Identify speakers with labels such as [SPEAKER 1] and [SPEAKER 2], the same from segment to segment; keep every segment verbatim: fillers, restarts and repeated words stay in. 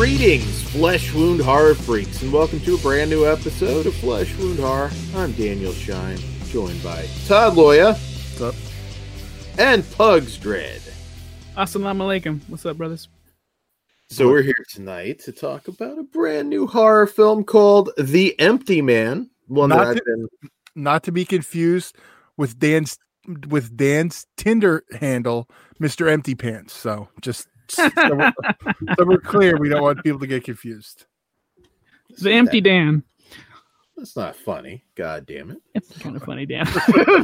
[SPEAKER 1] Greetings, Flesh Wound Horror Freaks, and welcome to a brand new episode of Flesh Wound Horror. I'm Daniel Shine, joined by Todd Loya.
[SPEAKER 2] What's up?
[SPEAKER 1] And Pugs Dread.
[SPEAKER 3] Assalamu alaikum. What's up, brothers?
[SPEAKER 1] So we're here tonight to talk about a brand new horror film called The Empty Man. One
[SPEAKER 2] not,
[SPEAKER 1] that
[SPEAKER 2] to,
[SPEAKER 1] been...
[SPEAKER 2] not to be confused with Dan's with Dan's Tinder handle, Mister Empty Pants. So just so we're, so we're clear, we don't want people to get confused.
[SPEAKER 3] The Empty
[SPEAKER 1] that,
[SPEAKER 3] Dan.
[SPEAKER 1] That's not funny. God damn it.
[SPEAKER 3] It's kind of funny, Dan.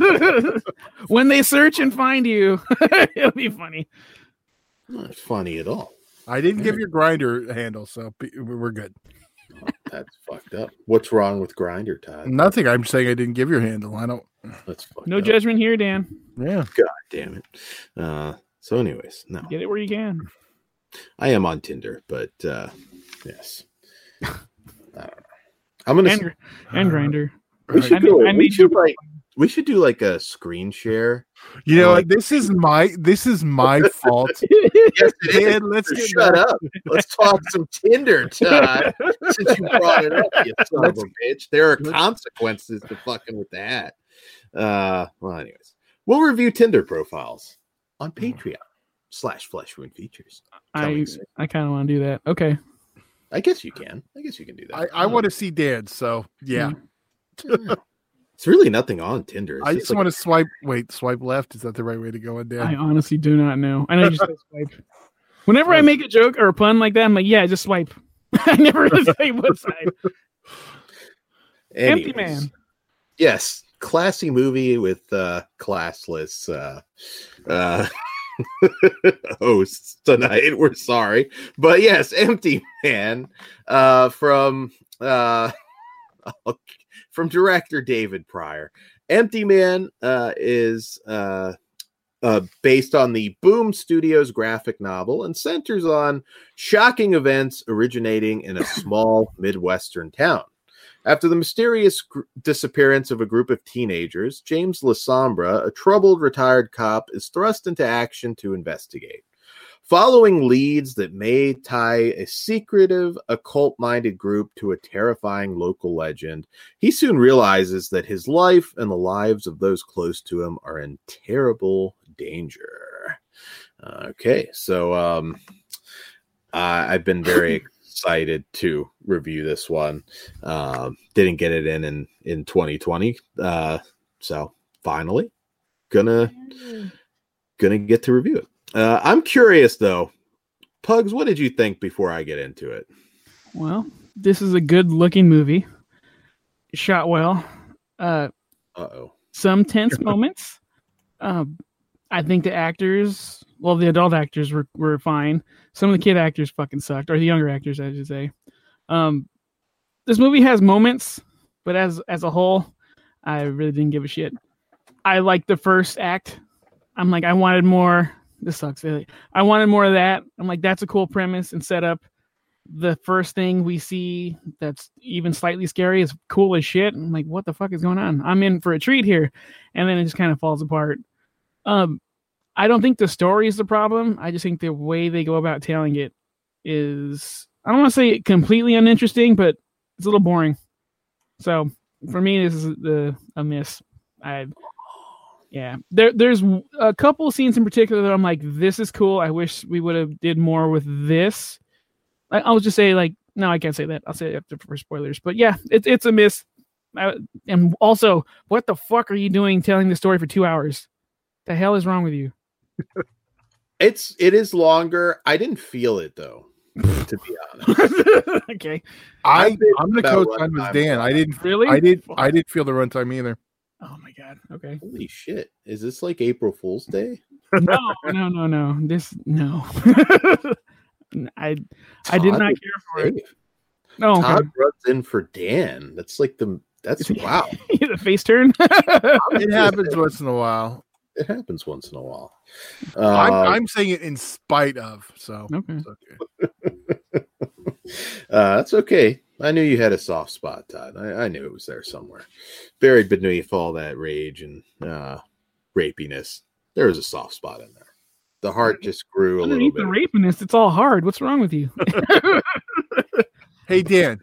[SPEAKER 3] When they search and find you, it'll be funny.
[SPEAKER 1] Not funny at all.
[SPEAKER 2] I didn't give your Grinder handle, so we're good.
[SPEAKER 1] Oh, that's fucked up. What's wrong with Grindr, Todd?
[SPEAKER 2] Nothing. I'm saying I didn't give your handle. I don't.
[SPEAKER 1] That's fucked
[SPEAKER 3] No
[SPEAKER 1] up.
[SPEAKER 3] judgment here, Dan.
[SPEAKER 2] Yeah.
[SPEAKER 1] God damn it. Uh, so, anyways, no.
[SPEAKER 3] Get it where you can.
[SPEAKER 1] I am on Tinder, but uh, yes. I don't know. I'm gonna.
[SPEAKER 3] And, and Grinder.
[SPEAKER 1] We should,
[SPEAKER 3] I
[SPEAKER 1] go,
[SPEAKER 3] made- I
[SPEAKER 1] we,
[SPEAKER 3] made
[SPEAKER 1] should
[SPEAKER 3] you-
[SPEAKER 1] like, we should do like a screen share.
[SPEAKER 2] You know,
[SPEAKER 1] Like-
[SPEAKER 2] this is my this is my fault.
[SPEAKER 1] Yes, it is.
[SPEAKER 2] Dan, let's
[SPEAKER 1] So
[SPEAKER 2] get
[SPEAKER 1] shut
[SPEAKER 2] back-
[SPEAKER 1] up. Let's talk some Tinder, Todd. Since you brought it up, you son of a bitch. There are consequences to fucking with that. Uh, well, anyways, we'll review Tinder profiles on Patreon slash Flesh Wound Features.
[SPEAKER 3] I,
[SPEAKER 1] Coming soon.
[SPEAKER 3] I kind of want to do that. Okay.
[SPEAKER 1] I guess you can. I guess you can do that.
[SPEAKER 2] I, I want to see Dan, so yeah.
[SPEAKER 1] It's really nothing on Tinder. It's
[SPEAKER 2] I
[SPEAKER 1] just
[SPEAKER 2] just
[SPEAKER 1] like
[SPEAKER 2] want to swipe. Wait, swipe left. Is that the right way to go on Dan?
[SPEAKER 3] I honestly do not know. I know you just say swipe. Whenever I make a joke or a pun like that, I'm like, yeah, just swipe. I never really say what side. Empty
[SPEAKER 1] Anyways.
[SPEAKER 3] Man.
[SPEAKER 1] Yes, classy movie with uh, classless uh, uh, hosts tonight. We're sorry, but yes, Empty Man uh, from uh, from director David Pryor. Empty Man uh, is uh, uh, based on the Boom Studios graphic novel and centers on shocking events originating in a small Midwestern town. After the mysterious gr- disappearance of a group of teenagers, James Lasombra, a troubled retired cop, is thrust into action to investigate. Following leads that may tie a secretive, occult-minded group to a terrifying local legend, he soon realizes that his life and the lives of those close to him are in terrible danger. Okay, so um, I- I've been very excited to review this one. Um, didn't get it in in, in twenty twenty, uh, so finally gonna gonna get to review it. Uh, I'm curious though, Pugs, what did you think before I get into it?
[SPEAKER 3] Well, this is a good looking movie. Shot well. Uh,
[SPEAKER 1] Uh-oh.
[SPEAKER 3] some tense moments. Um, I think the actors, well, the adult actors were, were fine. Some of the kid actors fucking sucked, or the younger actors, I should say. Um, this movie has moments, but as as a whole, I really didn't give a shit. I liked the first act. I'm like, I wanted more. This sucks. Really. I wanted more of that. I'm like, that's a cool premise and setup. The first thing we see that's even slightly scary is cool as shit. I'm like, what the fuck is going on? I'm in for a treat here. And then it just kind of falls apart. Um, I don't think the story is the problem. I just think the way they go about telling it is, I don't want to say completely uninteresting, but it's a little boring. So for me, this is the a miss. I, yeah, there there's a couple scenes in particular that I'm like, this is cool. I wish we would have did more with this. I, I'll just say like, no, I can't say that. I'll say it after for spoilers. But yeah, it's it's a miss. I, and also, what the fuck are you doing telling the story for two hours? The hell is wrong with you?
[SPEAKER 1] It's it is longer. I didn't feel it though, to be honest.
[SPEAKER 3] Okay.
[SPEAKER 2] I
[SPEAKER 1] I've been
[SPEAKER 2] I'm the
[SPEAKER 1] about
[SPEAKER 2] coach on with
[SPEAKER 1] runtime.
[SPEAKER 2] Dan. I didn't
[SPEAKER 3] Really?
[SPEAKER 2] I did I didn't feel the runtime either.
[SPEAKER 3] Oh my god. Okay.
[SPEAKER 1] Holy shit! Is this like April Fool's Day?
[SPEAKER 3] No, no, no, no. This no. I I did
[SPEAKER 1] Todd
[SPEAKER 3] not
[SPEAKER 1] was
[SPEAKER 3] care for it.
[SPEAKER 1] safe.
[SPEAKER 3] No. Okay.
[SPEAKER 1] Todd runs in for Dan. That's like the that's wow.
[SPEAKER 3] The face turn.
[SPEAKER 2] It happens once in a while.
[SPEAKER 1] It happens once in a while.
[SPEAKER 2] I'm,
[SPEAKER 1] Uh,
[SPEAKER 2] I'm saying it in spite of. So
[SPEAKER 3] Okay.
[SPEAKER 2] it's okay.
[SPEAKER 1] uh, that's okay. I knew you had a soft spot, Todd. I, I knew it was there somewhere, buried beneath all that rage and uh, rapiness. There was a soft spot in there. The heart just grew a little
[SPEAKER 3] Underneath
[SPEAKER 1] bit.
[SPEAKER 3] the rapiness, it's all hard. What's wrong with you?
[SPEAKER 2] Hey, Dan.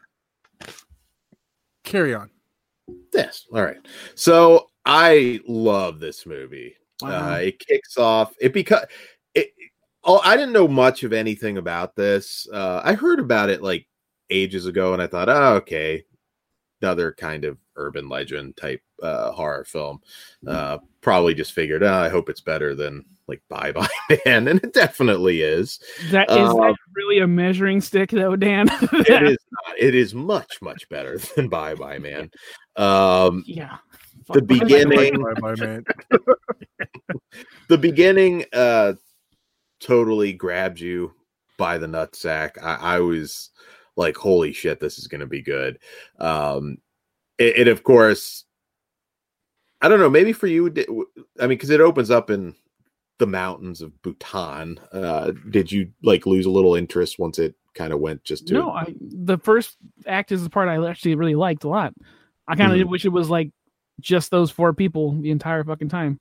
[SPEAKER 2] Carry on.
[SPEAKER 1] Yes. All right. So I love this movie.
[SPEAKER 3] Wow.
[SPEAKER 1] Uh, it kicks off. It because it. Oh, I didn't know much of anything about this. Uh, I heard about it like ages ago, and I thought, oh, okay, another kind of urban legend type uh, horror film. Uh, probably just figured, oh, I hope it's better than like Bye Bye Man, and it definitely is.
[SPEAKER 3] That is
[SPEAKER 1] Um,
[SPEAKER 3] that really a measuring stick, though, Dan?
[SPEAKER 1] It is. Not. It is much much better than Bye Bye Man. Um,
[SPEAKER 3] Yeah.
[SPEAKER 1] the
[SPEAKER 3] Fuck, Bye Bye
[SPEAKER 1] beginning,
[SPEAKER 2] Bye, bye, man.
[SPEAKER 1] the beginning, uh, totally grabbed you by the nutsack. I, I was like, holy shit, this is going to be good. Um, it, it, of course, I don't know, maybe for you, I mean, because it opens up in the mountains of Bhutan. Uh, did you like lose a little interest once it kind of went just to?
[SPEAKER 3] No, I the first act is the part I actually really liked a lot. I kind of
[SPEAKER 1] Mhm.
[SPEAKER 3] wish it was like just those four people the entire fucking time.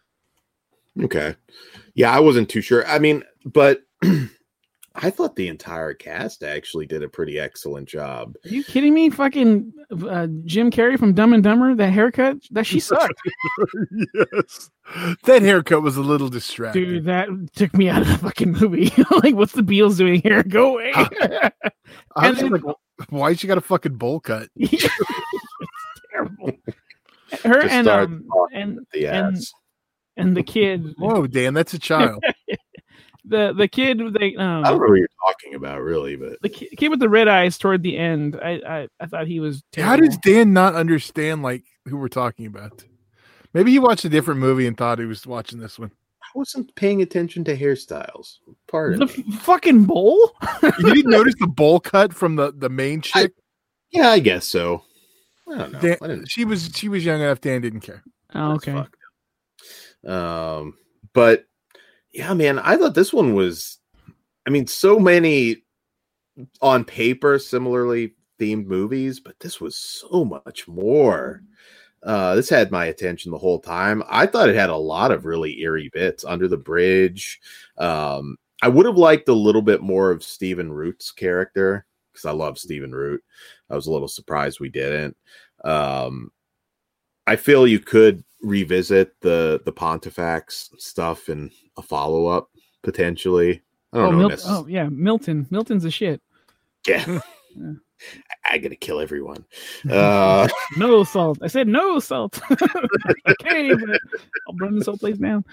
[SPEAKER 1] Okay. Yeah, I wasn't too sure. I mean, but I thought the entire cast actually did a pretty excellent job.
[SPEAKER 3] Are you kidding me? Fucking uh, Jim Carrey from Dumb and Dumber, that haircut, that she sucked.
[SPEAKER 2] Yes. That haircut was a little distracting.
[SPEAKER 3] Dude, that took me out of the fucking movie. Like, what's the Beatles doing here? Go away.
[SPEAKER 2] I
[SPEAKER 3] And
[SPEAKER 2] was
[SPEAKER 3] then-
[SPEAKER 2] like, why she got a fucking bowl cut?
[SPEAKER 3] it's terrible. Her
[SPEAKER 1] Just
[SPEAKER 3] and
[SPEAKER 1] start
[SPEAKER 3] um
[SPEAKER 1] talking
[SPEAKER 3] and
[SPEAKER 1] The
[SPEAKER 3] and
[SPEAKER 1] ass.
[SPEAKER 3] and the kid,
[SPEAKER 2] Whoa, Dan, that's a child.
[SPEAKER 3] the the kid, they
[SPEAKER 1] I don't
[SPEAKER 3] um
[SPEAKER 1] know what you're talking about, really, but
[SPEAKER 3] the ki- kid with the red eyes toward the end. I I, I thought he was.
[SPEAKER 2] How
[SPEAKER 3] Terrible.
[SPEAKER 2] does Dan not understand like who we're talking about? Maybe he watched a different movie and thought he was watching this one.
[SPEAKER 1] I wasn't paying attention to hairstyles. Pardon
[SPEAKER 3] the
[SPEAKER 1] me.
[SPEAKER 3] f- fucking bowl?
[SPEAKER 2] You didn't notice the bowl cut from the, the main chick?
[SPEAKER 1] Yeah, I guess so. I don't know.
[SPEAKER 2] Dan,
[SPEAKER 1] I didn't.
[SPEAKER 2] she was she was young enough. Dan didn't care.
[SPEAKER 3] Oh,
[SPEAKER 1] That's
[SPEAKER 3] okay.
[SPEAKER 1] fucked up. Um, but yeah, man, I thought this one was. I mean, so many on paper similarly themed movies, but this was so much more. Uh, this had my attention the whole time. I thought it had a lot of really eerie bits. Under the Bridge. Um, I would have liked a little bit more of Stephen Root's character because I love Stephen Root. I was a little surprised we didn't. Um, I feel you could revisit the the Pontifex stuff in a follow up potentially. I don't
[SPEAKER 3] Oh,
[SPEAKER 1] know.
[SPEAKER 3] Mil-
[SPEAKER 1] necess-
[SPEAKER 3] oh, yeah, Milton. Milton's a shit.
[SPEAKER 1] Yeah.
[SPEAKER 3] Yeah.
[SPEAKER 1] I gotta kill everyone. Uh,
[SPEAKER 3] No salt. I said no salt. Okay, but I'll burn this whole place down.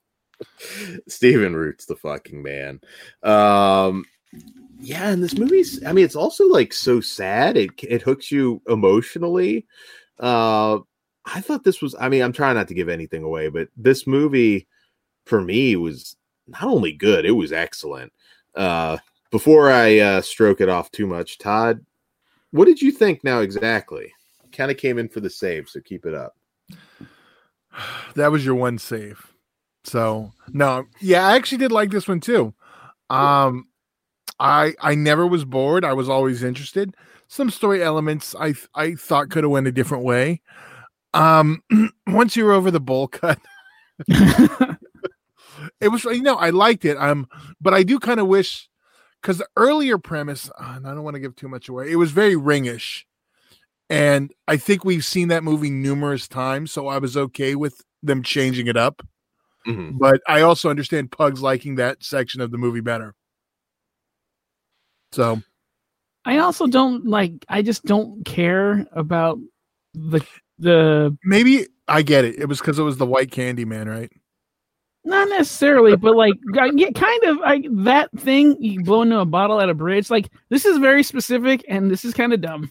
[SPEAKER 1] Stephen Root's the fucking man. Um, yeah, and this movie's. I mean, it's also like so sad. It it hooks you emotionally. Uh, I thought this was. I mean, I'm trying not to give anything away, but this movie for me was not only good, it was excellent. Uh, before I uh, stroke it off too much, Todd, what did you think now exactly? Kind of came in for the save, so keep it up.
[SPEAKER 2] That was your one save. So no, yeah, I actually did like this one too. Um, I I never was bored. I was always interested. Some story elements I I thought could have went a different way. Um, once you were over the bowl cut, it was, you know, I liked it. Um, but I do kind of wish, because the earlier premise, uh, and I don't want to give too much away, it was very Ringish. And I think we've seen that movie numerous times, so I was okay with them changing it up.
[SPEAKER 1] Mhm.
[SPEAKER 2] But I also understand Pugs liking that section of the movie better. So
[SPEAKER 3] I also don't like. I just don't care about the the.
[SPEAKER 2] maybe I get it. It was because it was the white candy man, right?
[SPEAKER 3] Not necessarily, but like, I- yeah, kind of like that thing you blow into a bottle at a bridge. Like, this is very specific, and this is kind of dumb.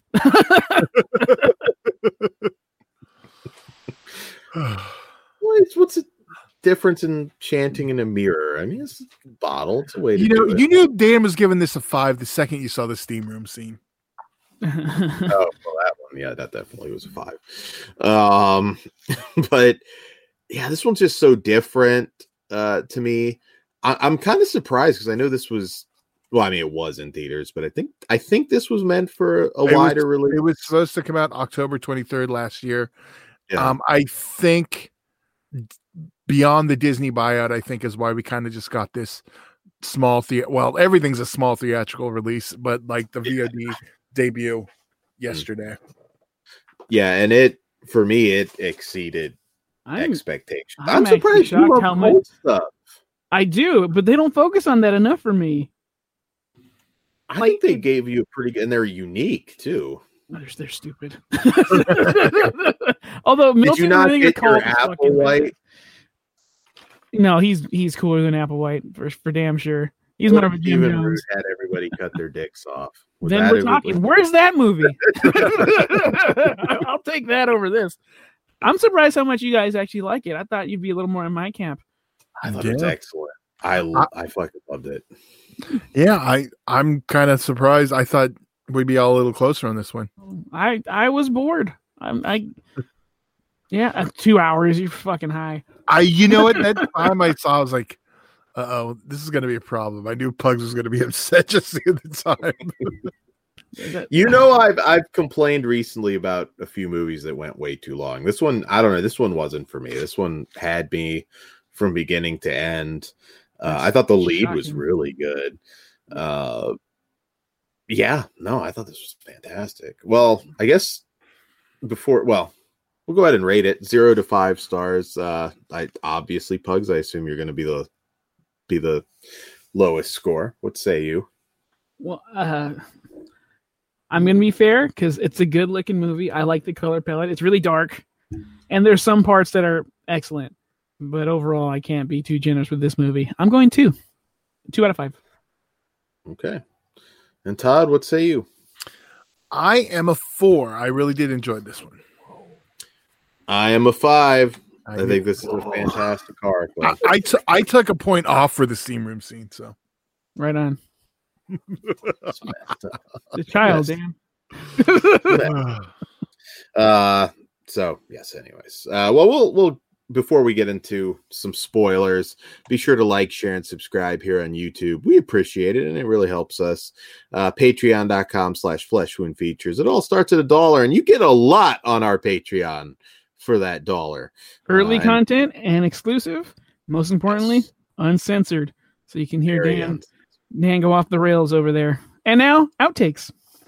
[SPEAKER 1] What's what's the difference in chanting in a mirror? I mean, it's a bottle. It's a way to
[SPEAKER 2] You know,
[SPEAKER 1] do it.
[SPEAKER 2] you knew Dan was giving this a five the second you saw the steam room scene.
[SPEAKER 1] Oh, well, that one, yeah, that definitely was a five. Um, but yeah, this one's just so different uh, to me. I, I'm kind of surprised because I know this was. Well, I mean, it was in theaters, but I think I think this was meant for a
[SPEAKER 2] It
[SPEAKER 1] wider
[SPEAKER 2] was,
[SPEAKER 1] release.
[SPEAKER 2] It was supposed to come out October twenty-third last year.
[SPEAKER 1] Yeah.
[SPEAKER 2] Um, I think beyond the Disney buyout, I think is why we kind of just got this small the well, everything's a small theatrical release, but like the V O D debut yesterday.
[SPEAKER 1] Yeah, and it for me it exceeded
[SPEAKER 3] I'm,
[SPEAKER 1] expectations.
[SPEAKER 3] I'm,
[SPEAKER 1] I'm surprised you
[SPEAKER 3] shocked
[SPEAKER 1] love
[SPEAKER 3] how
[SPEAKER 1] old
[SPEAKER 3] much
[SPEAKER 1] stuff.
[SPEAKER 3] I do, but they don't focus on that enough for me.
[SPEAKER 1] I
[SPEAKER 3] Like,
[SPEAKER 1] think they
[SPEAKER 3] it-
[SPEAKER 1] gave you a pretty good, and they're unique too.
[SPEAKER 3] They're, they're stupid. Although
[SPEAKER 1] Did
[SPEAKER 3] Milton
[SPEAKER 1] you not
[SPEAKER 3] Ringer
[SPEAKER 1] get your
[SPEAKER 3] called is
[SPEAKER 1] Apple
[SPEAKER 3] fucking
[SPEAKER 1] White?
[SPEAKER 3] bad. No, he's he's cooler than Applewhite for for damn sure. He's
[SPEAKER 1] What
[SPEAKER 3] more of
[SPEAKER 1] if
[SPEAKER 3] a Jim
[SPEAKER 1] Steven Root
[SPEAKER 3] Jones.
[SPEAKER 1] had everybody cut their dicks off? Would
[SPEAKER 3] Then
[SPEAKER 1] that
[SPEAKER 3] we're
[SPEAKER 1] have-
[SPEAKER 3] talking. Where's that movie? I'll take that over this. I'm surprised how much you guys actually like it. I thought you'd be a little more in my camp.
[SPEAKER 1] I thought it was
[SPEAKER 2] Yeah.
[SPEAKER 1] excellent. I
[SPEAKER 2] I-
[SPEAKER 1] I fucking loved it.
[SPEAKER 2] Yeah, I I'm kind of surprised. I thought we'd be all a little closer on this one.
[SPEAKER 3] I I was bored. I'm I. Yeah, uh, two hours. You're fucking high.
[SPEAKER 2] I you know what? That time I saw, I was like, uh oh, this is gonna be a problem. I knew Pugs was gonna be upset just at the time.
[SPEAKER 3] That-
[SPEAKER 1] You know, I've I've complained recently about a few movies that went way too long. This one, I don't know. This one wasn't for me. This one had me from beginning to end. Uh, I thought the lead was
[SPEAKER 3] shocking.
[SPEAKER 1] really good. Uh, yeah, no, I thought this was fantastic. Well, I guess before, well, we'll go ahead and rate it zero to five stars. Uh, I obviously Pugs. I assume you're going to be the be the lowest score. What say you?
[SPEAKER 3] Well, uh, I'm gonna be fair because it's a good looking movie. I like the color palette. It's really dark, and there's some parts that are excellent. But overall, I can't be too generous with this movie. I'm going two, two out of five.
[SPEAKER 1] Okay, and Todd, what say you?
[SPEAKER 2] I am a four. I really did enjoy this one.
[SPEAKER 1] I am a five. I,
[SPEAKER 2] I,
[SPEAKER 1] think this is a fantastic horror film.
[SPEAKER 2] I, I, t- I took a point off for the steam room scene. So
[SPEAKER 3] Right on. The child,
[SPEAKER 1] Yes.
[SPEAKER 3] damn.
[SPEAKER 1] uh, so yes. Anyways, uh, well, we'll we'll before we get into some spoilers, be sure to like, share, and subscribe here on YouTube. We appreciate it, and it really helps us. Uh, Patreon dot com slash Flesh Wound Features. It all starts at a dollar, and you get a lot on our Patreon for that dollar.
[SPEAKER 3] Early
[SPEAKER 1] Uh, and-
[SPEAKER 3] content and exclusive. Most importantly,
[SPEAKER 1] Yes.
[SPEAKER 3] uncensored, so you can hear
[SPEAKER 1] Very
[SPEAKER 3] Dan
[SPEAKER 1] un-
[SPEAKER 3] Dan go off the rails over there. And now outtakes.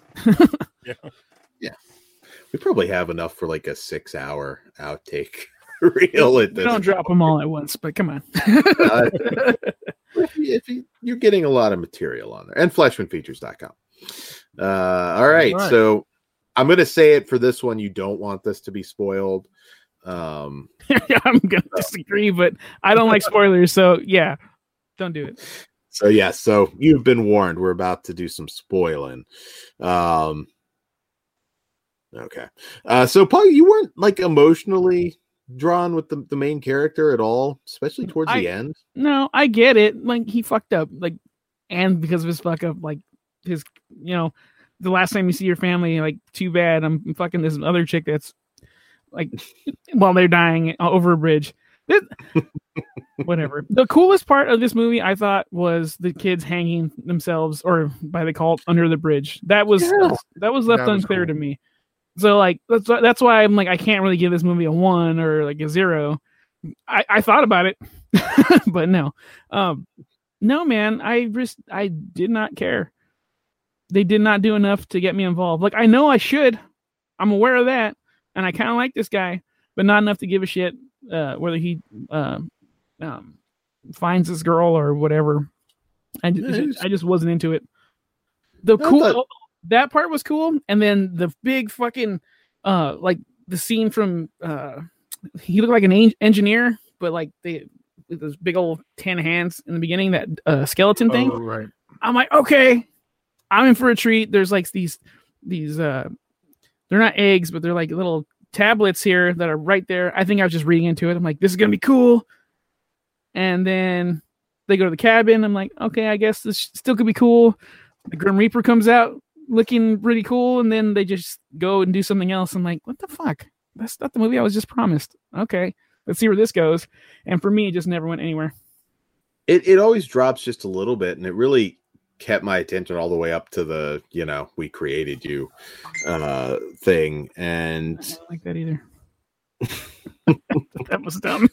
[SPEAKER 1] We probably have enough for like a six-hour outtake reel at
[SPEAKER 3] We
[SPEAKER 1] this.
[SPEAKER 3] don't drop them all at once, but come on.
[SPEAKER 1] Uh, if, you, if you, you're getting a lot of material on there, and flesh wound features dot com. Uh, all right,
[SPEAKER 2] All right.
[SPEAKER 1] so I'm going to say it for this one. You don't want this to be spoiled. Um,
[SPEAKER 3] I'm gonna disagree, but I don't like spoilers, so yeah, don't do it.
[SPEAKER 1] so yeah, so you've been warned. We're about to do some spoiling. Um, okay, uh, so Paul, you weren't like emotionally drawn with the, the main character at all, especially towards
[SPEAKER 3] I-
[SPEAKER 1] the end.
[SPEAKER 3] No, I get it. Like he fucked up, like, and because of his fuck up, like his, you know, the last time you see your family, like, too bad. I'm fucking this other chick that's like, while they're dying over a bridge. It- whatever. The coolest part of this movie, I thought, was the kids hanging themselves, or by the cult, under the bridge. That was
[SPEAKER 1] Yeah.
[SPEAKER 3] that was left
[SPEAKER 2] That was
[SPEAKER 3] unclear
[SPEAKER 2] cool.
[SPEAKER 3] to me. So like that's that's why I'm like I can't really give this movie a one or like a zero. I, I thought about it, but no, um, no, man. I just I did not care. They did not do enough to get me involved. Like I know I should. I'm aware of that, and I kind of like this guy, but not enough to give a shit uh, whether he uh, um, finds this girl or whatever. I just,
[SPEAKER 1] Yeah, he's-
[SPEAKER 3] I just wasn't into it. The
[SPEAKER 1] I
[SPEAKER 3] cool
[SPEAKER 1] thought-
[SPEAKER 3] that part was cool, and then the big fucking uh like the scene from uh he looked like an en- engineer, but like they with those big old ten hands in the beginning, that uh, skeleton thing.
[SPEAKER 2] Oh, right.
[SPEAKER 3] I'm like, okay, I'm in for a treat. There's like these these uh they're not eggs, but they're like little tablets here that are right there. I think I was just reading into it. I'm like, this is gonna be cool. And then they go to the cabin. I'm like, okay, I guess this still could be cool. The Grim Reaper comes out looking pretty cool, and then they just go and do something else. I'm like, what the fuck? That's not the movie I was just promised. Okay, let's see where this goes. And for me, it just never went anywhere.
[SPEAKER 1] It it always drops just a little bit, and it really kept my attention all the way up to the, you know, we created you uh thing.
[SPEAKER 3] I
[SPEAKER 1] And
[SPEAKER 3] don't like that either. That was dumb.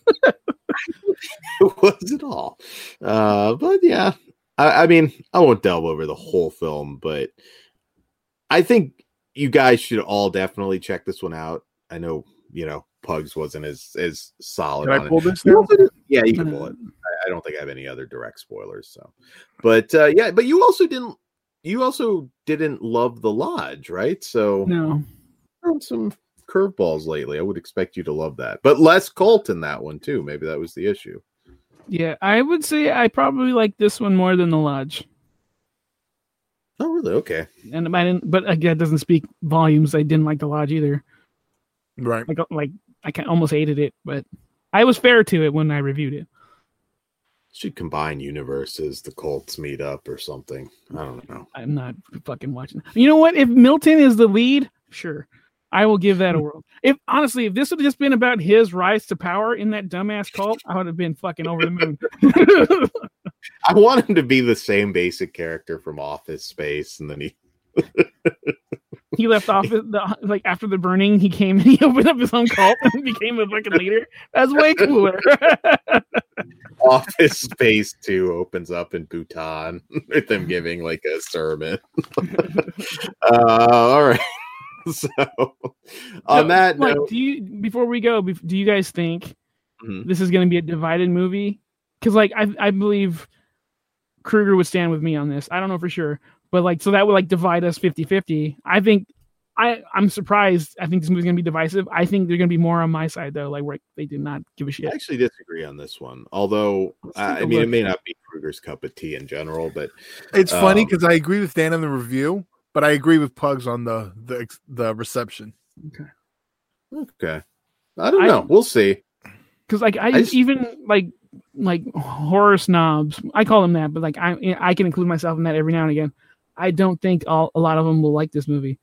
[SPEAKER 1] it was it all. Uh but yeah. I, I mean, I won't delve over the whole film, but I think you guys should all definitely check this one out. I know, you know, Pugs wasn't as as solid.
[SPEAKER 2] Can
[SPEAKER 1] on
[SPEAKER 2] I pull
[SPEAKER 1] it.
[SPEAKER 2] this now?
[SPEAKER 1] Yeah, you can pull it. I, I don't think I have any other direct spoilers. So, but uh, yeah, but you also didn't. You also didn't love The Lodge, right? So
[SPEAKER 3] No.
[SPEAKER 1] thrown some curveballs lately. I would expect you to love that, but less cult in that one too. Maybe that was the issue.
[SPEAKER 3] Yeah, I would say I probably like this one more than The Lodge.
[SPEAKER 1] Oh, really? Okay.
[SPEAKER 3] And I didn't, but again, it doesn't speak volumes. I didn't like The Lodge either.
[SPEAKER 2] Right.
[SPEAKER 3] Like, like I kind almost hated it, but I was fair to it when I reviewed it.
[SPEAKER 1] Should combine universes, the cults meet up or something. I don't know.
[SPEAKER 3] I'm not fucking watching. You know what? If Milton is the lead, sure, I will give that a whirl. If honestly, if this would have just been about his rise to power in that dumbass cult, I would have been fucking over the moon.
[SPEAKER 1] I want him to be the same basic character from Office Space, and then he
[SPEAKER 3] he left off the, like after the burning. He came and he opened up his own cult and became a fucking leader. That's way cooler.
[SPEAKER 1] Office Space two opens up in Bhutan with them giving like a sermon. uh, all right. So on
[SPEAKER 3] so,
[SPEAKER 1] that
[SPEAKER 3] like,
[SPEAKER 1] note,
[SPEAKER 3] do you before we go, do you guys think
[SPEAKER 1] mm-hmm.
[SPEAKER 3] this is going to be a divided movie? Because like I, I believe Kruger would stand with me on this. I don't know for sure, but like so that would like divide us fifty-fifty. I think I I'm surprised. I think this movie's going to be divisive. I think they're going to be more on my side though. Like where they did not give a shit.
[SPEAKER 1] I actually disagree on this one. Although uh, I mean,
[SPEAKER 3] look.
[SPEAKER 1] it may not be Kruger's cup of tea in general, but
[SPEAKER 2] it's
[SPEAKER 1] um,
[SPEAKER 2] funny because I agree with Dan on the review, but I agree with Pugs on the the the reception.
[SPEAKER 3] Okay.
[SPEAKER 1] Okay. I don't know. I, we'll see.
[SPEAKER 3] Because like I, I just, even like like horror snobs, I call them that, but like I I can include myself in that every now and again. I don't think all, a lot of them will like this movie.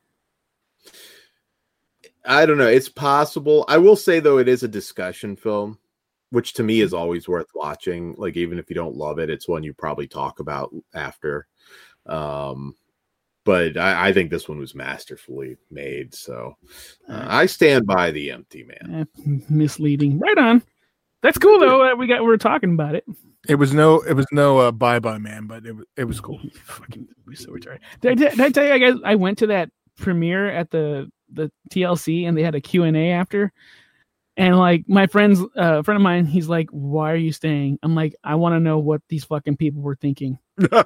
[SPEAKER 1] I don't know. It's possible. I will say though, it is a discussion film, which to me is always worth watching. Like even if you don't love it, it's one you probably talk about after. Um, but I, I think this one was masterfully made. So uh, I stand by The Empty Man.
[SPEAKER 3] Eh, misleading. Right on. That's cool though. Uh, we got we we're talking about it.
[SPEAKER 2] It was no, it was no uh, Bye Bye Man, but it was it was cool.
[SPEAKER 3] Fucking so retarded. Did I, did I tell you, I guys, I went to that premiere at the the T L C and they had a Q and A after, and like my friends, uh, a friend of mine, he's like, "Why are you staying?" I'm like, "I want to know what these fucking people were thinking." like,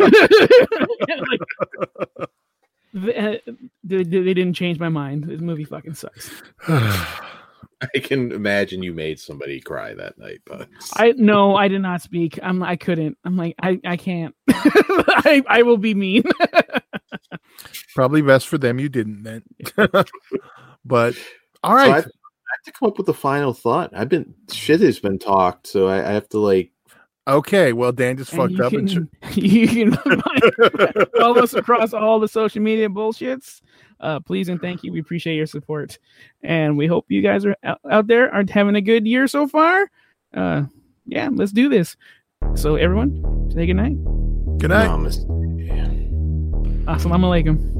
[SPEAKER 3] they, they, they didn't change my mind. This movie fucking sucks.
[SPEAKER 1] I can imagine you made somebody cry that night, but
[SPEAKER 3] I no, I did not speak. I'm I couldn't. I'm like I, I can't. I I will be mean.
[SPEAKER 2] Probably best for them you didn't then. But all right. So I, have,
[SPEAKER 1] I have to come up with a final thought. I've been shit has been talked, so I, I have to like.
[SPEAKER 2] Okay, well, Dan just and fucked up.
[SPEAKER 3] Can,
[SPEAKER 2] and
[SPEAKER 3] you can follow us across all the social media bullshits. Uh, please and thank you. We appreciate your support, and we hope you guys are out, out there are having a good year so far. Uh, yeah, let's do this. So everyone, say good night.
[SPEAKER 2] Good night.
[SPEAKER 1] Namaste.
[SPEAKER 3] Assalamu alaikum.